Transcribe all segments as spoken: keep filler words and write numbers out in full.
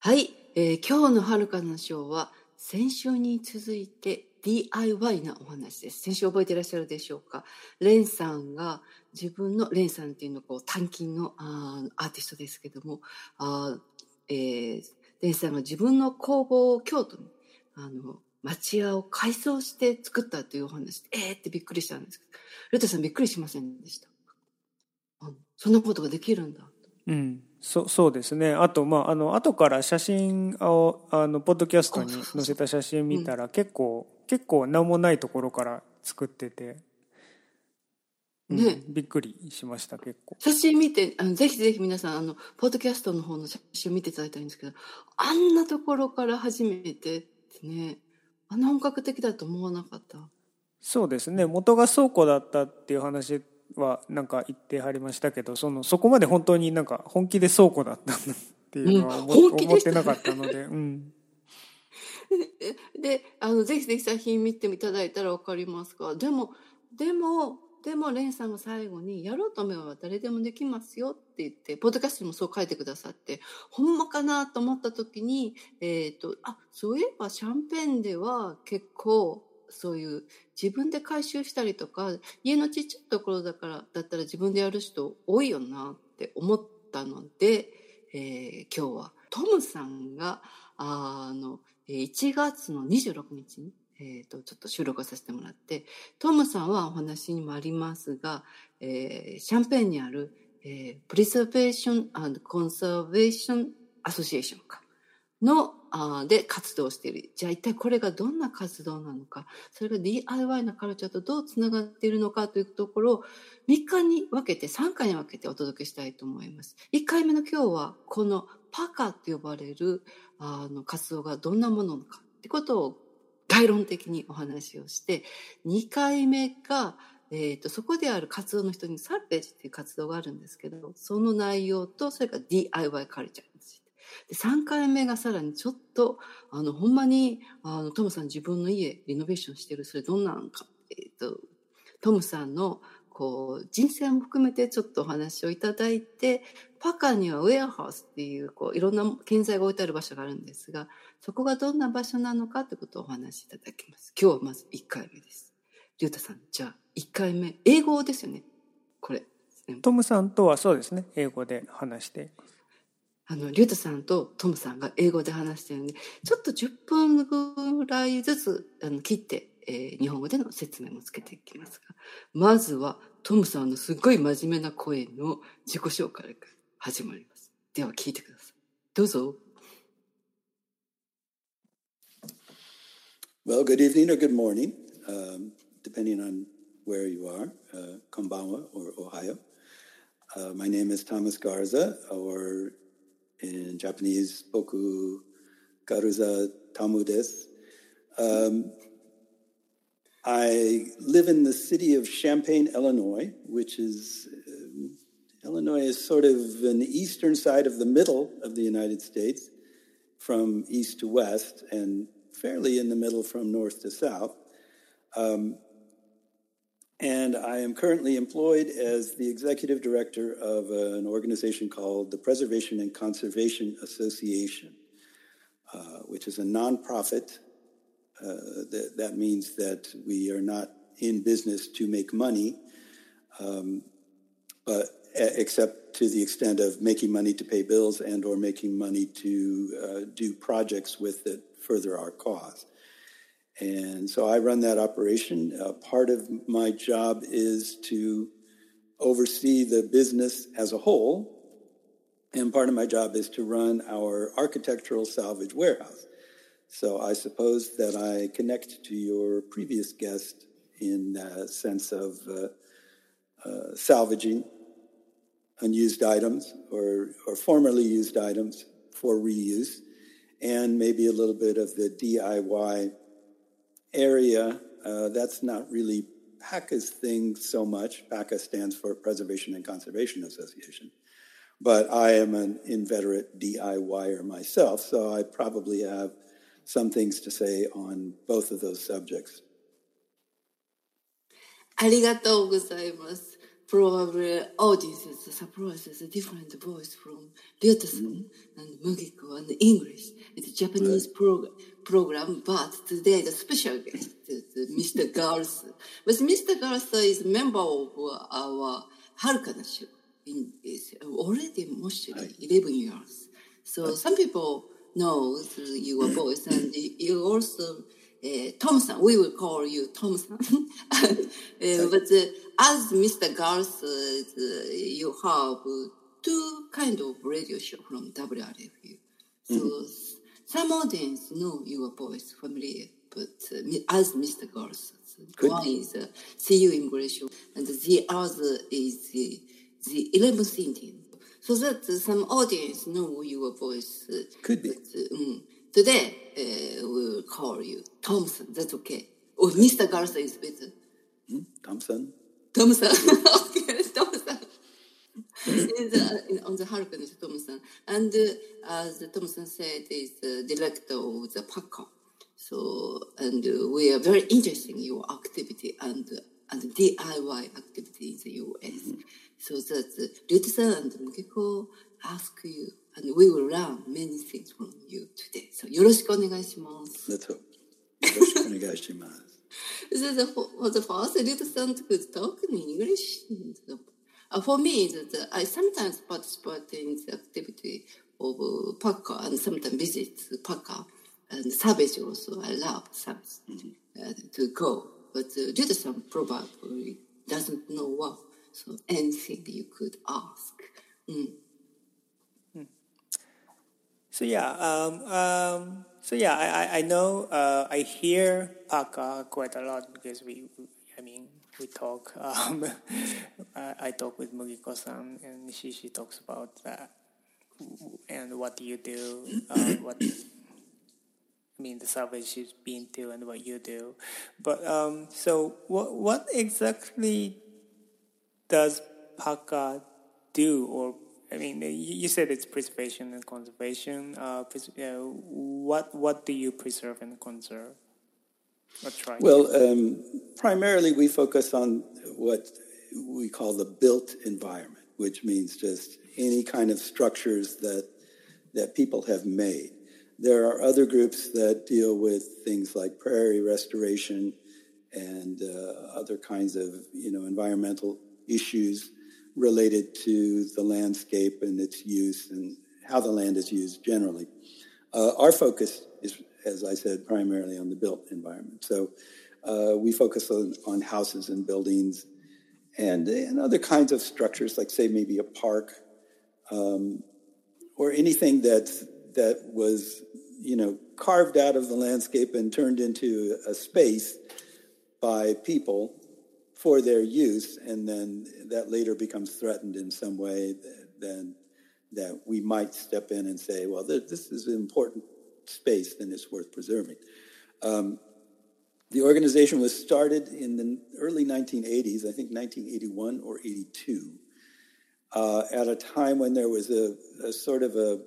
はい、えー今日のはるかの章は先週に続いて ディーアイワイ なお話です。先週覚えていらっしゃるでしょうか。レンさんが自分の、レンさんっていうのはこう単金のあーアーティストですけども、あー、えーレンさんが自分の工房を京都に、あの、町屋を改装して作ったというお話で、えーってびっくりしたんですけど、ルタさんびっくりしませんでした？あのそんなことができるんだ。 うん、そ、そうですね。あと、まあ、あの、後から写真を、あの、ポッドキャストあ、 にそうそうそう。 載せた写真うん。 見たら、結構、結構何もないところから作ってて、うね。 ん、びっくりしました、結構。 写真見て、あの、ぜひぜひ皆さん、あの、ポッドキャストの方の写真を見ていただきたいんですけど、あんなところから始めてってね、あんな本格的だと思わなかった。 そうですね。元が倉庫だったっていう話は、なんか言ってはりましたけど、その、そこまで本当になんか本気で倉庫だったっていううん、 のは思、 本気でした。 思ってなかったので、うん。 で、あの、ぜひぜひ写真見ていただいたらわかりますか。でも、でも、でも、レンさんが最後に、やろうと思えば誰でもできますよって言って、ポッドキャストにもそう書いてくださって、ほんまかなと思った時に、えっと、あ、そういえばシャンペーンでは結構、そういう自分で回収したりとか、家のちっちゃいところだから、だったら自分でやる人多いよなって思ったので、えー今日はトムさんが、あの、えーいちがつのにじゅうろくにちに、えーと、ちょっと収録をさせてもらって、トムさんはお話にもありますが、えーシャンペーンにある、えー、Preservation and Conservation Association かの、あーで活動している。じゃあ一体これがどんな活動なのか、それが ディーアイワイ のカルチャーとどうつながっているのかというところをみっかに分けて、さんかいに分けてお届けしたいと思います。いっかいめの今日は、このパカと呼ばれるあの活動がどんなものなのかってことを概論的にお話をして、にかいめが、えーと、そこである活動の人にサルベージっていう活動があるんですけど、その内容と、それから ディーアイワイ カルチャーについて。で、さんかいめがさらにちょっと、あの、ほんまに、あの、トムさん自分の家リノベーションしてる、それどんなのか、えっと、トムさんの、こう、人生も含めてちょっとお話をいただいて、パカにはウェアハウスっていう、こう、いろんな建材が置いてある場所があるんですが、そこがどんな場所なのかということをお話しいただきます。今日はまずいっかいめです。リュウタさん、じゃあいっかいめ、英語ですよね、これ。 トムさんとはそうですね、英語で話しています。 あの、リュウタさんとトムさんが英語で話してるんで、ちょっとじゅっぷんぐらいずつあの切って、えー日本語での説明もつけていきますが、まずはトムさんのすごい真面目な声の自己紹介から始まります。では聞いてください。どうぞ。 Well, good evening or good morning, um, depending on where you are, uh, Konbanwa or Ohio. Uh, my name is Thomas Garza, or in Japanese, Boku Garuza Tamu desu. Um, I live in the city of Champaign, Illinois, which is, uh, Illinois is sort of an eastern side of the middle of the United States, from east to west, and fairly in the middle from north to south. Um, and I am currently employed as the executive director of uh, an organization called the Preservation and Conservation Association, uh, which is a nonprofit. Uh, that, that means that we are not in business to make money, um, but except to the extent of making money to pay bills and or making money to uh, do projects with that further our cause. And so I run that operation. Uh, part of my job is to oversee the business as a whole, and part of my job is to run our architectural salvage warehouse. So I suppose that I connect to your previous guest in the sense of uh, uh, salvaging unused items or, or formerly used items for reuse, and maybe a little bit of the D I Y area. Uh, that's not really PACA's thing so much. PACA stands for Preservation and Conservation Association. But I am an inveterate DIYer myself, so I probably have some things to say on both of those subjects. ありがとうございます。Probably audience surprises a different voice from リュウタさん、あの、麦子は、ね、 English. It's a Japanese prog- program, but today the special guest is Mister Garza. But Mister Garza is a member of our Harukana show. In, is already mostly eleven years. So some people know your voice, and you also, uh, Thompson, we will call you Thompson. uh, but uh, as Mister Garza, uh, you have two kind of radio show from W R F U. So mm-hmm. some audience know your voice familiar, but uh, as Mister Garza, one is uh, See You English show, and the other is uh, the eleventh Indian. So that uh, some audience know your voice. Uh, Could be. But, um, today, uh, we'll call you Thompson. That's okay. Or oh, Mister Garza is better. Mm, Thompson. Thompson. Okay, Thompson. is, uh, on the Harukana is Thompson. And uh, as Thompson said, is the director of the PACA. So, and uh, we are very interested in your activity and uh, and D I Y activity in the U S. Mm-hmm. So that uh, Ryuta-san and Mukiko ask you, and we will learn many things from you today. So, よろしくお願いします。 Let's hope. よろしくお願いします。 So the, for the first, Ryuta-san could talk in English. Uh, for me, that uh, I sometimes participate in the activity of uh, PACA and sometimes visit PACA and Savage also. I love Savage mm-hmm. uh, to go. But uh, Ryuta-san probably doesn't know what. So anything you could ask. Mm. Hmm. So yeah, um, um, so yeah, I, I know uh, I hear PACA quite a lot because we, we I mean, we talk. Um, I, I talk with Mugiko-san, and she she talks about that and what you do, uh, what I mean the Savage she's been to, and what you do. But um, so what what exactly does PACA do? Or I mean, you said it's preservation and conservation. Uh, pres- uh, what what do you preserve and conserve? Or try well, um, primarily we focus on what we call the built environment, which means just any kind of structures that that people have made. There are other groups that deal with things like prairie restoration and uh, other kinds of you know environmental issues related to the landscape and its use and how the land is used generally. Uh, our focus is, as I said, primarily on the built environment. So uh, we focus on, on houses and buildings and, and other kinds of structures, like say maybe a park um, or anything that that was, you know, carved out of the landscape and turned into a space by people for their use, and then that later becomes threatened in some way, then that we might step in and say, well, this is an important space, then it's worth preserving. Um, the organization was started in the early nineteen eighties, I think nineteen eighty-one or eighty-two, uh, at a time when there was a, a sort of a,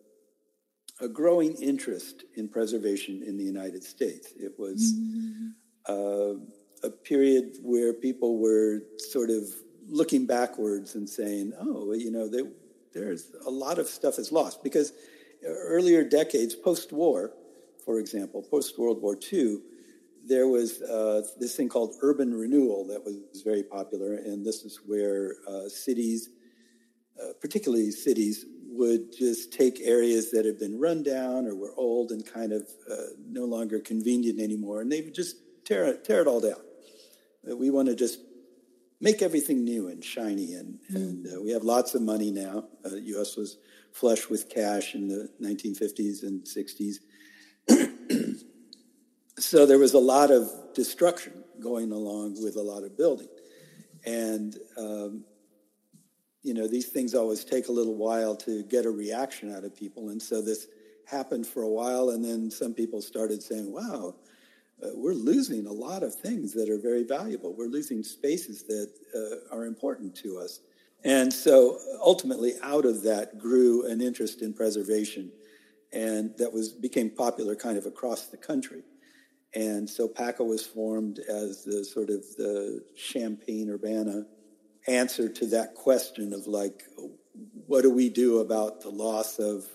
a growing interest in preservation in the United States. It was mm-hmm. uh, a period where people were sort of looking backwards and saying, oh, you know, they, there's a lot of stuff is lost. Because earlier decades, post-war, for example, post-World War Two, there was uh, this thing called urban renewal that was very popular. And this is where uh, cities, uh, particularly cities, would just take areas that had been run down or were old and kind of uh, no longer convenient anymore. And they would just tear it, tear it all down. We want to just make everything new and shiny, and, and uh, we have lots of money now. Uh, the U S was flush with cash in the nineteen fifties and sixties. So there was a lot of destruction going along with a lot of building. And, um, you know, these things always take a little while to get a reaction out of people. And so this happened for a while, and then some people started saying, wow, Uh, we're losing a lot of things that are very valuable. We're losing spaces that uh, are important to us. And so ultimately out of that grew an interest in preservation, and that was became popular kind of across the country. And so PACA was formed as the sort of the Champaign-Urbana answer to that question of like, what do we do about the loss of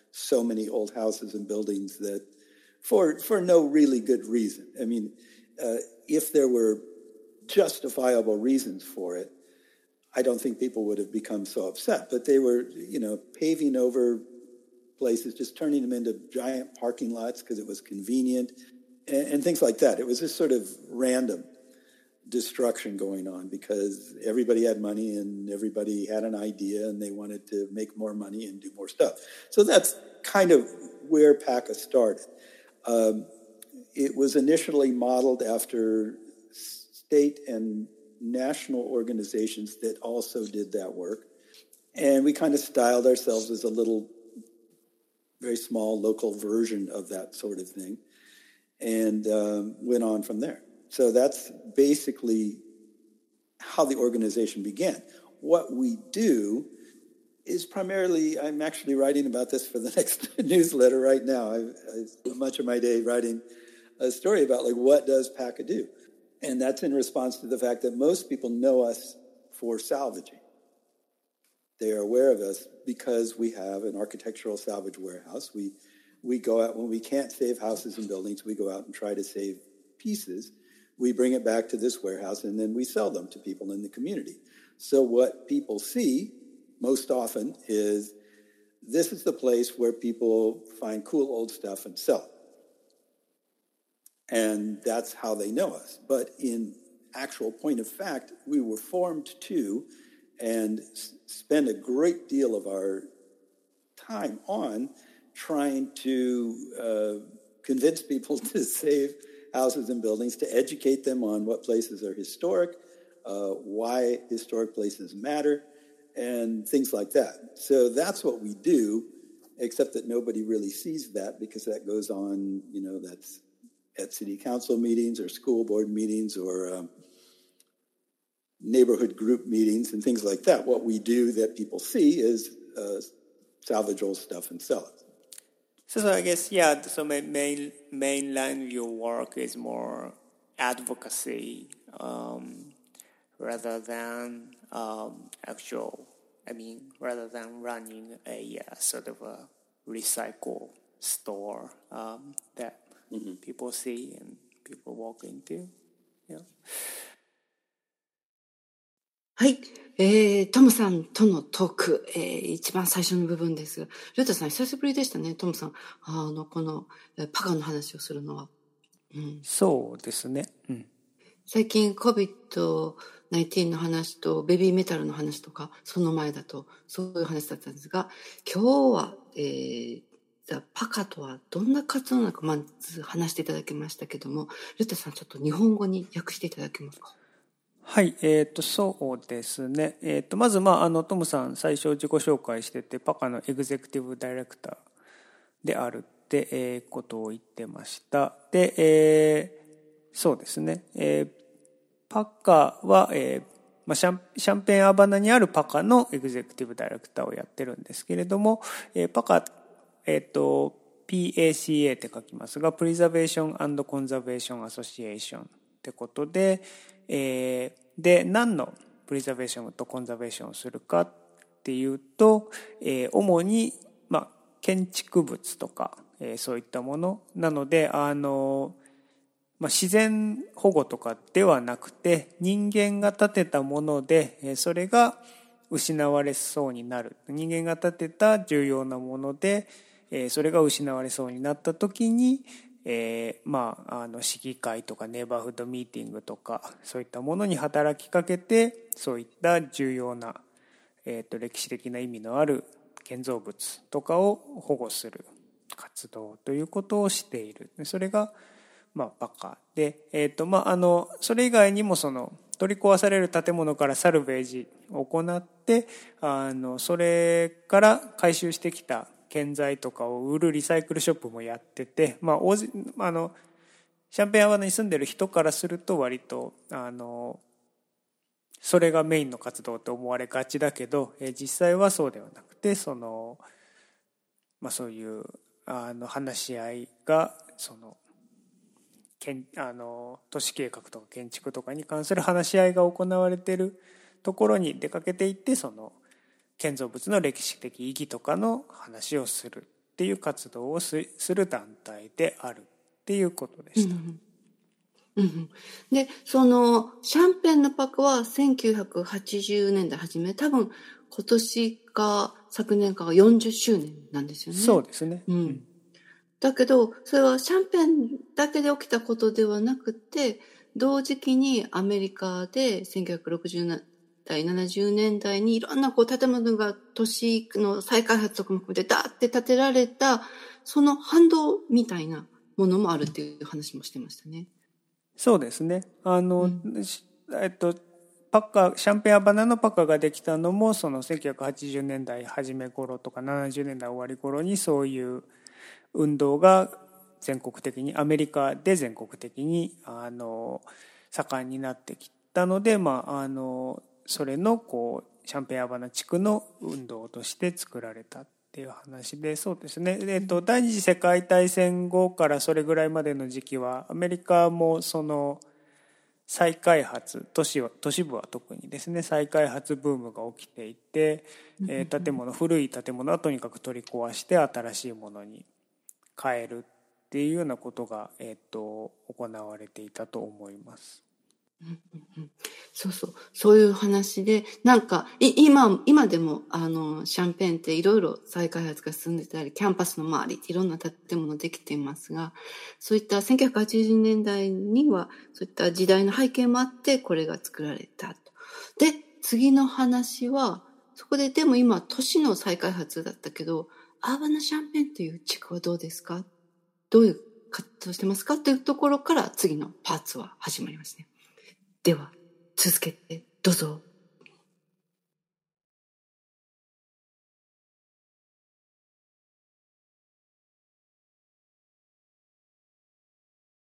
so many old houses and buildings that for for no really good reason. I mean, uh, if there were justifiable reasons for it, I don't think people would have become so upset. But they were, you know, paving over places, just turning them into giant parking lots because it was convenient, and, and things like that. It was just sort of random destruction going on because everybody had money and everybody had an idea and they wanted to make more money and do more stuff. So that's kind of where PACA started. Um, it was initially modeled after state and national organizations that also did that work. And we kind of styled ourselves as a little, very small local version of that sort of thing, and um, went on from there. So that's basically how the organization began. What we do is primarily, I'm actually writing about this for the next newsletter right now. I, I spent much of my day writing a story about, like, what does PACA do? And that's in response to the fact that most people know us for salvaging. They are aware of us because we have an architectural salvage warehouse. We we go out, when we can't save houses and buildings, we go out and try to save pieces. We bring it back to this warehouse, and then we sell them to people in the community. So what people see most often is, this is the place where people find cool old stuff and sell it. And that's how they know us. But in actual point of fact, we were formed to and s- spend a great deal of our time on trying to uh, convince people to save houses and buildings, to educate them on what places are historic, uh, why historic places matter, and things like that. So that's what we do, except that nobody really sees that because that goes on, you know, that's at city council meetings or school board meetings or um, neighborhood group meetings and things like that. What we do that people see is uh, salvage old stuff and sell it. So, so I guess, yeah, so main, main, main line of your work is more advocacy um, rather than um, actual, I mean, rather than running a uh, sort of a recycle store um, that mm-hmm. people see and people walk into. Yeah. はい。えー、トムさんとのトーク、えー、一番最初の部分ですが、ルータさん久しぶりでしたね、トムさん。あの、この、パカの話をするのは。 うん、そうですね。うん、 最近 コビッドナインティーン の話とベビーメタルの話とか、その前だとそういう話だったんですが、今日は、えー、パカとはどんな活動なのか、まず話していただきましたけども、ルータさんちょっと日本語に訳していただけますか？ はい、えっと、そうですね。えっと、まず、まあ、あの、トムさん、最初自己紹介してて、パカのエグゼクティブダイレクターであるって、えー、ことを言ってました。で、えー、そうですね。えー、パカは、えー、まあ、シャン、シャンペーンアバナにあるパカのエグゼクティブダイレクターをやってるんですけれども、えー、パカ、えっと、ピーエーシーエー って書きますが、Preservation and Conservation Association ってことで、えー、で、何のプリザベーションとコンザベーションをするかっていうと、えー、主に、まあ、建築物とか、えー、そういったものなので、あの、まあ、自然保護とかではなくて、人間が建てたもので、えー、それが失われそうになる。人間が建てた重要なもので、えー、それが失われそうになった時に、えー、まあ、あの、市議会とかネイバーフッドミーティングとか、そういったものに働きかけて、そういった重要な、えっと、歴史的な意味のある建造物とかを保護する活動ということをしている。それが、まあ、パカで、えっと、まあ、あの、それ以外にもその、取り壊される建物からサルベージを行って、あの、それから回収してきた建材とかを売るリサイクルショップもやってて、まあ、大勢、あの、シャンペーンアワードに住んでる人からすると割と、あの、それがメインの活動と思われがちだけど、え実際はそうではなくて、その、まあそういう、あの、話し合いが、その、けんあの都市計画とか建築とかに関する話し合いが行われているところに出かけていって、その建造物の歴史的意義とかの話をするっていう活動をする団体であるっていうことでした。 うんうん、で、そのシャンペンのパックはせんきゅうひゃくはちじゅうねんだい初め、多分今年か昨年かがよんじゅっしゅうねんなんですよね。 そうですね。 うん。だけど、それはシャンペンだけで起きたことではなくて、同時期にアメリカでせんきゅうひゃくろくじゅうねんだい、ななじゅうねんだいにいろんなこう建物が都市の再開発とかも含めてダーって建てられた、その反動みたいなものもあるっていう話もしてましたね。 そうですね。あの、うん、えっと、パッカー、シャンペンアバナのパッカーができたのも、そのせんきゅうひゃくはちじゅうねんだい初め頃とかななじゅうねんだい終わり頃にそういう運動が全国的に、アメリカで全国的に、あの、盛んになってきたので、まあ、あの、それの、こう、シャンペンアバナ地区の運動として作られたっていう話で、そうですね。えっと、第二次世界大戦後からそれぐらいまでの時期は、アメリカもその、再開発、都市は、都市部は特にですね、再開発ブームが起きていて、えー、建物、古い建物はとにかく取り壊して新しいものに変えるっていうようなことが、えー、と行われていたと思います。 うんうんうん、そうそう、そういう話で、なんか、い今、今でも、あの、シャンペーンっていろいろ再開発が進んでたり、キャンパスの周りっていろんな建物できていますが、そういったせんきゅうひゃくはちじゅうねんだいには、そういった時代の背景もあって、これが作られたと。で、次の話は、そこで、でも今、都市の再開発だったけど、アーバナシャンペーンという地区はどうですか？どういう活動してますかというところから次のパーツは始まりますね。では、続けてどうぞ。